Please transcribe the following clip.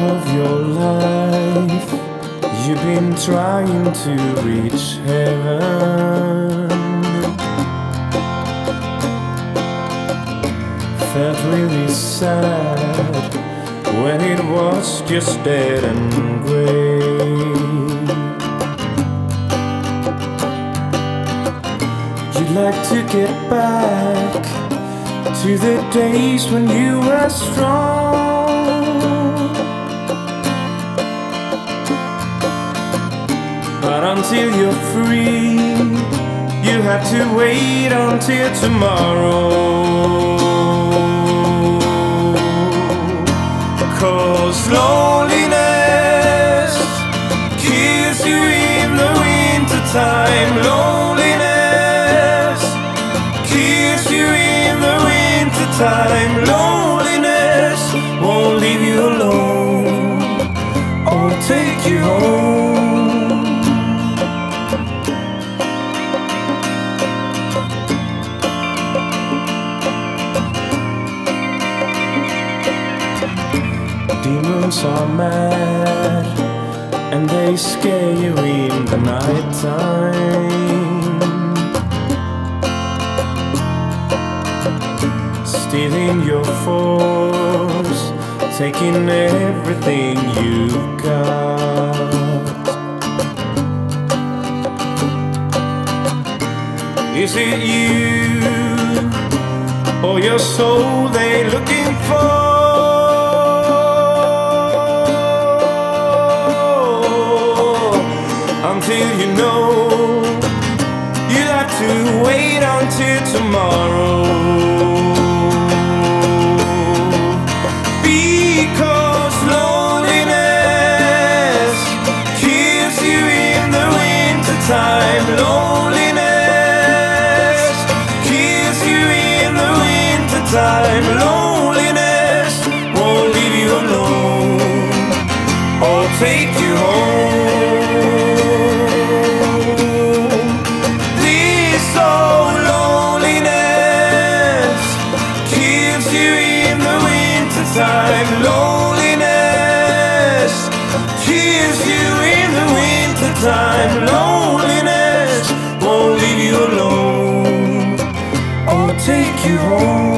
of your life, you've been trying to reach heaven. Felt really sad when it was just dead and grey. You'd like to get back to the days when you were strong, but until you're free, you have to wait until tomorrow. 'Cause loneliness kills you in the wintertime. Loneliness kills you in the wintertime. Loneliness won't leave you alone or take you home. Demons are mad and they scare you in the night time, stealing your force, taking everything you've got. Is it you or your soul they looking for? Until you know, you'll have to wait until tomorrow. Because loneliness kills you in the wintertime. Loneliness kills you in the wintertime. Loneliness won't leave you alone or take you home. Loneliness kills you in the wintertime. Loneliness won't leave you alone or take you home.